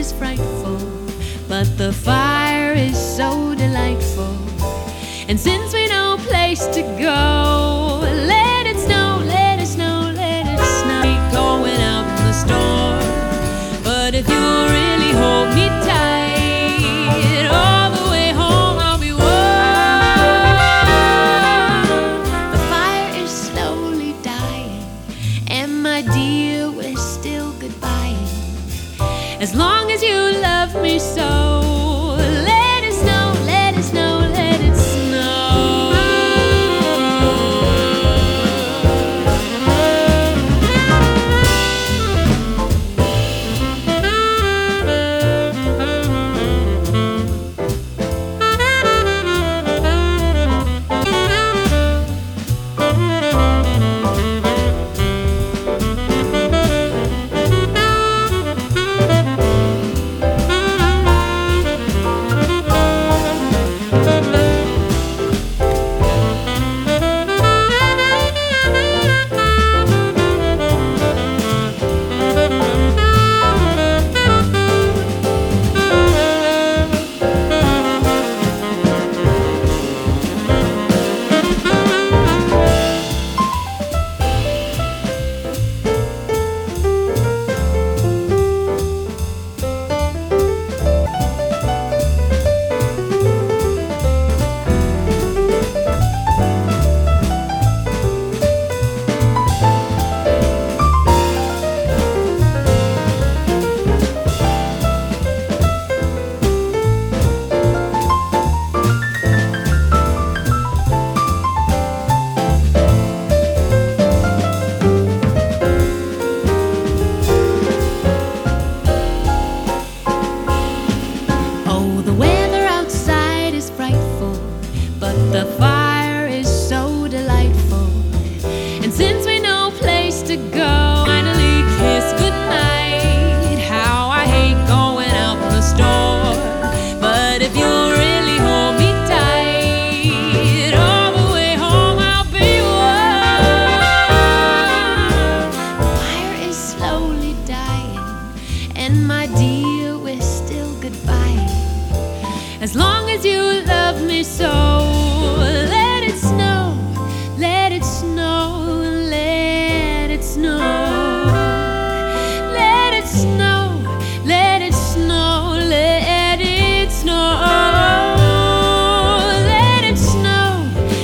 is frightful, but the fire is so delightful. And since we know place to go, let it snow, let it snow, let it snow. Ain't going out in the storm, but if you'll really hold me tight, all the way home I'll be warm. The fire is slowly dying, and my dear, we're still goodbying. As long as you love me so, let it snow, let it snow, let it snow. But the fire is so delightful, and since we know place to go, finally kiss goodnight. How I hate going out in the store, but if you'll really hold me tight, all the way home I'll be warm. The fire is slowly dying, and my dear, we're still goodbye. As long as you love me so,